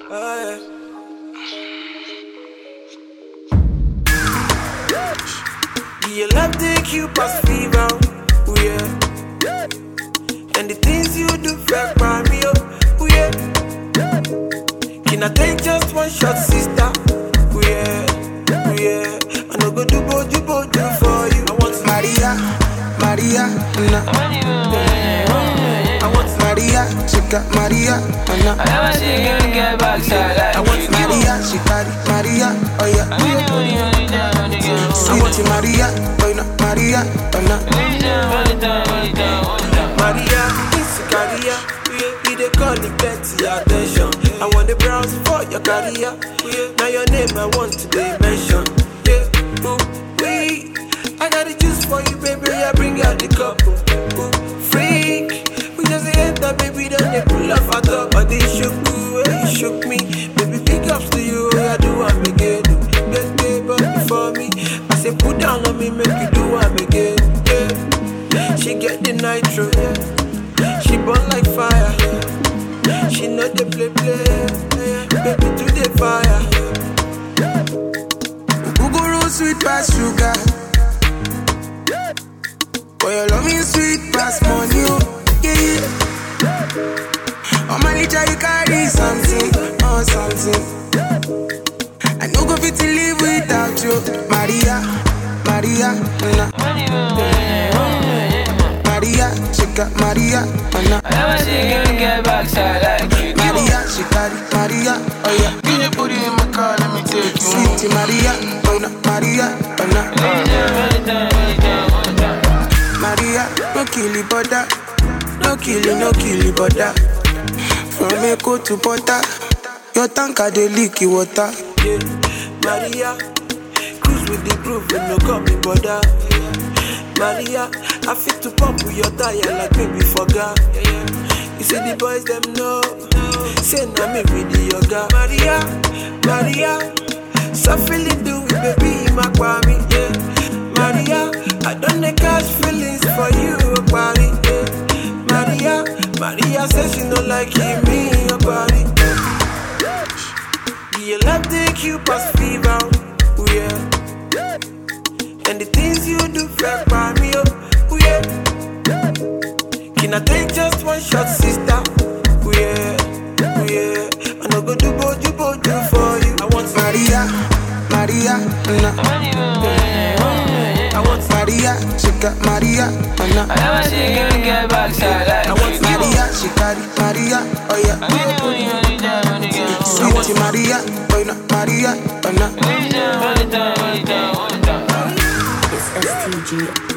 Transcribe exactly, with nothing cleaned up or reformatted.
Oh, yeah. Do your love take you past fever? Oh, yeah. And the things you do fake by me, oh, yeah. Can I take just one shot, sister? Oh, yeah. Oh, yeah. I no go do bo do bo do for you. I want Maria, Maria, nah. I want Maria, she got Maria, nah. I never see a girl get backside like I want you. Maria, she carry Maria, oh yeah. I need money, only time, only girl. Sweet Maria, oh no, Maria, oh no. Only time, only time, only time, only time. Maria, it's a career. You dey call it plenty attention. I want the browse for your career. Now your name I want to dey mention. Yeah, ooh, wee. I got the juice for you, baby. I bring out the cup. Ooh, freak. We just enter, baby. Then they pull off our top. But they shook you, eh, you shook me. Baby, big ups to you. I do am again. Best day, but before me. I say put down on me, make you do am again. Yeah, she get the nitro. Yeah. She burn like fire. She know the play play. Baby, to the fire. Guguru sweet past sugar. Boy, your love me sweet past money, oh, yeah. On my litter you carry something, oh something. I no go fit to live without you, Maria, Maria, nah. Maria, she got Maria, nah. I never see a girl get backside like you. Maria, she carry Maria, oh yeah. Can you put it in my car, let me take you home. Sweet Maria, oh no, Maria, oh no. Only time, only time, only time, only time. Maria, no kill it, butter. No kill it, no kill it, butter. From Echo to Porta, your tanker they leaky water. Yeah, Maria, cruise with the groove and no call me brother. Yeah. Maria, I fit to pump with your tire like baby forgot. Yeah, yeah. You see the boys them know, say na me with the yoga. Maria, Maria, so feeling do it baby in my kwami. Yeah, Maria, I don't need catch feelings for you, body. Yeah, Maria, Maria says she no like me, your body. Do your love take you past fever? Oh yeah. And the things you do fake by me, oh, oh yeah. Can I take just one shot, sister? Oh yeah, oh yeah. I no go do bo do bo do for you. I want Maria, Maria, nah. I want Maria, she got Maria, nah. I never see a girl get backside like I want you. Maria, she carry Maria, oh yeah. Only money, only time, only girl. Sweet Maria, oh no, Maria, oh no. Only time, only time, only time, only time. It's S T G.